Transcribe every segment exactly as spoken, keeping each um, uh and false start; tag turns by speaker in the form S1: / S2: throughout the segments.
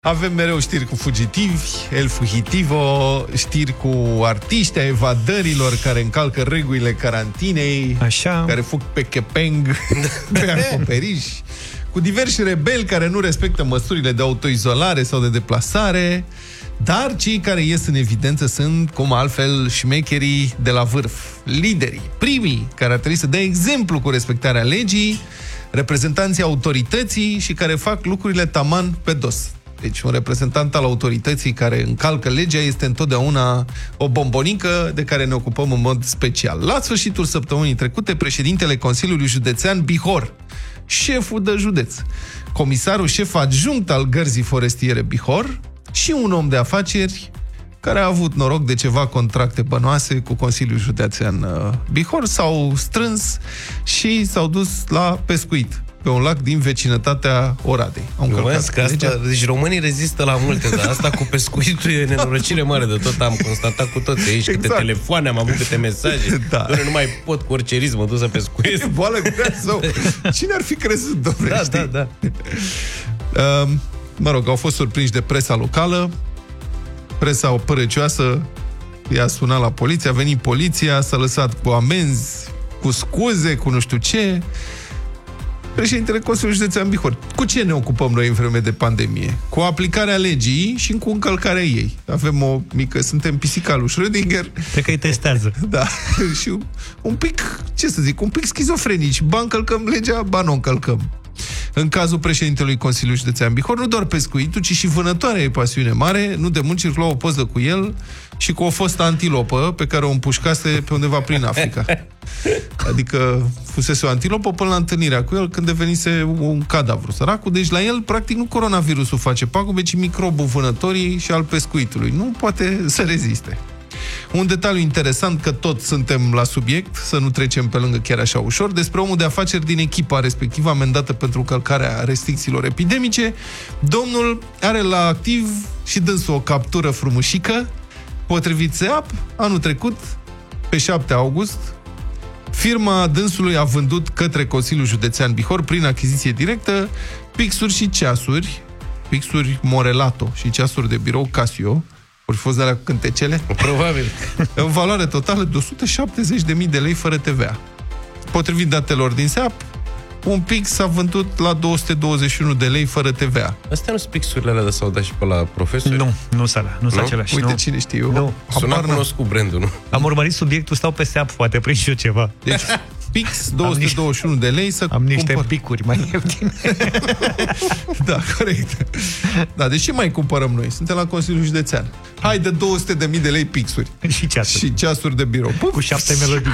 S1: Avem mereu știri cu fugitivi, El Fugitivo, știri cu artiști ai evadărilor care încalcă regulile carantinei,
S2: așa,
S1: care fug pe chepeng, pe acoperiș, cu diversi rebeli care nu respectă măsurile de autoizolare sau de deplasare, dar cei care ies în evidență sunt, cum altfel, șmecherii de la vârf, liderii, primii care ar trebui să dea exemplu cu respectarea legii, reprezentanții autorității și care fac lucrurile taman pe dos. Deci un reprezentant al autorității care încalcă legea este întotdeauna o bombonică de care ne ocupăm în mod special. La sfârșitul săptămânii trecute, președintele Consiliului Județean Bihor, șeful de județ, comisarul șef adjunct al Gărzii Forestiere Bihor și un om de afaceri care a avut noroc de ceva contracte bănoase cu Consiliul Județean Bihor, s-au strâns și s-au dus la pescuit pe un lac din vecinătatea Oradei.
S3: Că asta, deci românii rezistă la multe, dar asta cu pescuitul e nenorocire mare de tot. Am constatat cu toți aici, exact. Câte telefoane, am avut câte mesaje. Da. Doamne, nu mai pot cu orice risc, mă duc să pescuiesc.
S1: E boală grea sau... Cine ar fi crezut, domnule?
S3: Da, știi? da, da.
S1: Uh, mă rog, au fost surprinși de presa locală. Presa opărăcioasă i-a sunat la poliție, a venit poliția, s-a lăsat cu amenzi, cu scuze, cu nu știu ce. Președintele Consiliului Județean Bihor. Cu ce ne ocupăm noi în vreme de pandemie? Cu aplicarea legii și cu încălcarea ei. Avem o mică, suntem pisica lui Schrödinger.
S2: Cred că îi testează.
S1: Da. Și un pic, ce să zic, un pic schizofrenici. Ba încălcăm legea, ba nu încălcăm. În cazul președintelui Consiliului Județean Bihor, nu doar pescuitul, ci și vânătoarea e pasiune mare. Nu de mult circula o poză cu el și cu o fostă antilopă pe care o împușcase pe undeva prin Africa. Adică fusese o antilopă până la întâlnirea cu el când devenise un cadavru săracul. Deci la el, practic, nu coronavirusul face pagube, ci microbul vânătorii și al pescuitului. Nu poate să reziste. Un detaliu interesant, că tot suntem la subiect, să nu trecem pe lângă chiar așa ușor, despre omul de afaceri din echipa respectivă amendată pentru călcarea restricțiilor epidemice. Domnul are la activ și dânsul o captură frumușică. Potrivit S E A P, anul trecut, pe șapte august, firma dânsului a vândut către Consiliul Județean Bihor, prin achiziție directă, pixuri și ceasuri, pixuri Morelato și ceasuri de birou Casio, ori fost de alea cu cântecele?
S3: Probabil.
S1: În valoare totală de o sută șaptezeci de mii de lei fără T V A. Potrivit datelor din S E A P, un pix s-a vândut la două sute douăzeci și unu de lei fără T V A.
S3: Astea nu sunt pixurile alea de s-au dat și pe la profesori?
S2: Nu, nu sunt alea, nu sunt același.
S1: Uite,
S2: nu.
S1: cine știu.
S2: Nu.
S3: Suna cunoscut brandul, nu?
S2: Am urmărit subiectul, stau pe S E A P, poate prind și eu ceva.
S1: Deci, pix două sute douăzeci și unu de lei să
S2: am niște
S1: cumpăr...
S2: picuri mai ieftine.
S1: Da, corect. Da, deci ce mai cumpărăm noi? Suntem la Consiliul Județean. Hai de două sute de mii de lei pixuri.
S2: Și ceasuri.
S1: Și ceasuri de birou. Puf.
S2: Cu șapte melodii.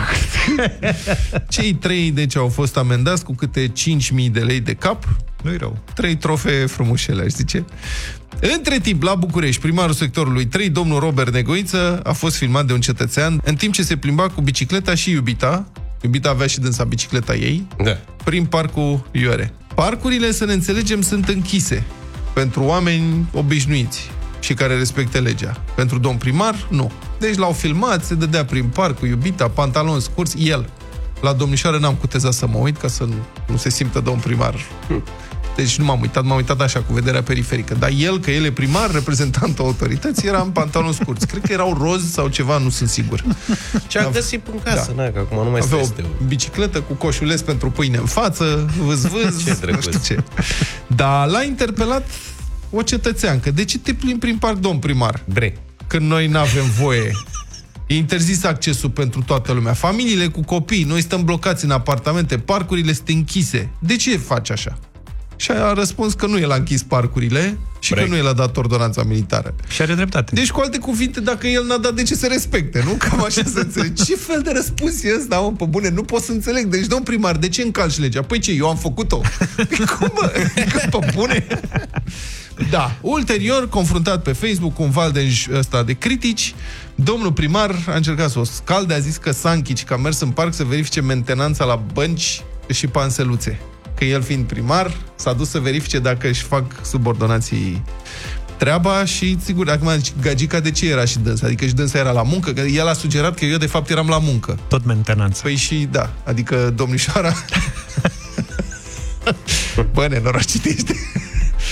S1: Cei trei, deci, au fost amendați cu câte cinci mii de lei de cap.
S2: Nu-i rău.
S1: Trei trofee frumușele, aș zice. Între timp, la București, primarul sectorului trei, domnul Robert Negoiță, a fost filmat de un cetățean în timp ce se plimba cu bicicleta și iubita. Iubita avea și dânsa bicicleta ei,
S3: da,
S1: prin parcul Ioare. Parcurile, să ne înțelegem, sunt închise pentru oameni obișnuiți și care respectă legea. Pentru domn primar, nu. Deci l-au filmat, se dădea prin parc cu iubita, pantaloni scurți, el. La domnișoară n-am cutezat să mă uit ca să nu, nu se simtă domn primar. Hm. Deci nu m-am uitat, m-am uitat așa, cu vederea periferică. Dar el, că el e primar, reprezentantul autorității, era în pantaloni scurți. Cred că erau roz sau ceva, nu sunt sigur.
S3: Și a găsit în casă, da, na, că acum nu mai
S1: avea
S3: este
S1: o bicicletă cu coșuleț pentru pâine în față, vâz-vâz,
S3: ce
S1: nu știu ce. Dar l-a interpelat o cetățeancă. De ce te plimbi prin parc, domn primar?
S3: Bre.
S1: Când noi n-avem voie. E interzis accesul pentru toată lumea. Familiile cu copii, noi stăm blocați în apartamente, parcurile sunt închise. De ce faci așa? Și a răspuns că nu el a închis parcurile și Break. că nu el a dat ordonanța militară.
S2: Și are dreptate.
S1: Deci, cu alte cuvinte, dacă el n-a dat, de ce se respecte, nu? Cam așa să înțeleg. Ce fel de răspuns e ăsta, mă, pe bune? Nu pot să înțeleg. Deci, domn primar, de ce încalci legea? Păi ce, eu am făcut-o? Cum, mă? Pe bune? Da. Ulterior, confruntat pe Facebook cu un val de ăsta de critici, domnul primar a încercat să o scalde, a zis că s-a închis, că a mers în parc să verifice mentenanța la bănci și panseluțe. Că el fiind primar, s-a dus să verifice dacă își fac subordonații treaba și, sigur, acum gagica de ce era și dânsa? Adică și dânsa era la muncă? Că el a sugerat că eu, de fapt, eram la muncă.
S2: Tot mentenanță.
S1: Păi și, da, adică domnișoara... Bă, nenorocit ești.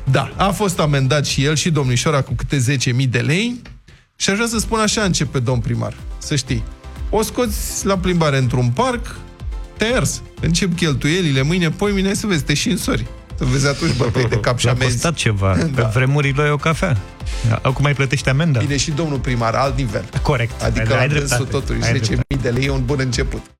S1: Da, a fost amendat și el și domnișoara cu câte zece mii de lei și aș vrea să spun așa, începe domn primar, să știi. O scoți la plimbare într-un parc, te-ai ars. Încep cheltuielile, mâine, poimine, să vezi, te și însori. Să vezi atunci bătăi de cap și
S2: a
S1: amenzi.
S2: costat ceva.
S1: Da.
S2: Pe vremurile lui o cafea. Acum mai plătește amenda.
S1: Bine, și domnul primar, alt nivel.
S2: Corect.
S1: Adică
S2: ai
S1: la
S2: dreptate.
S1: dânsul totuși
S2: Ai
S1: zece mii de lei e un bun început.